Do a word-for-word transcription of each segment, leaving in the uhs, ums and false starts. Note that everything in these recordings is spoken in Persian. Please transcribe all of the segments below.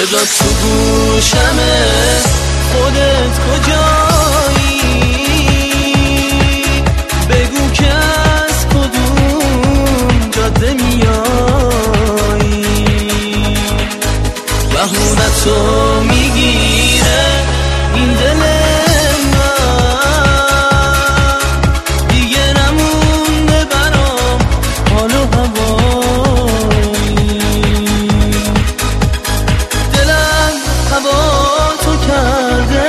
صدا تو گوشمه، خودت کجایی؟ بگو که از کدوم جاده میایی؟ بهونتو میگیره این دل من، دیگه نمونده برام حال و هوایی. دلم هوا تو کرده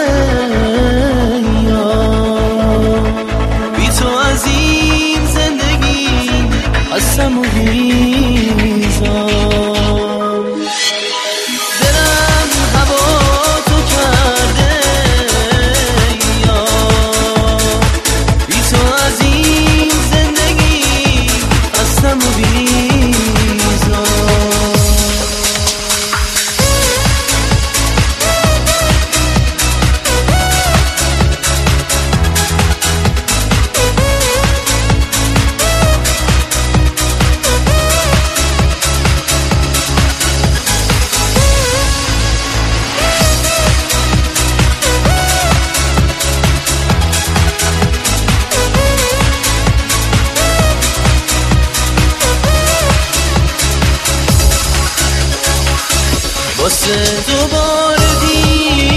یار، بی تو از این زندگی هستم و بیزار. دلم هوا تو کرده یار، بی تو از این زندگی هستم و بیزار. واسه دوباره دی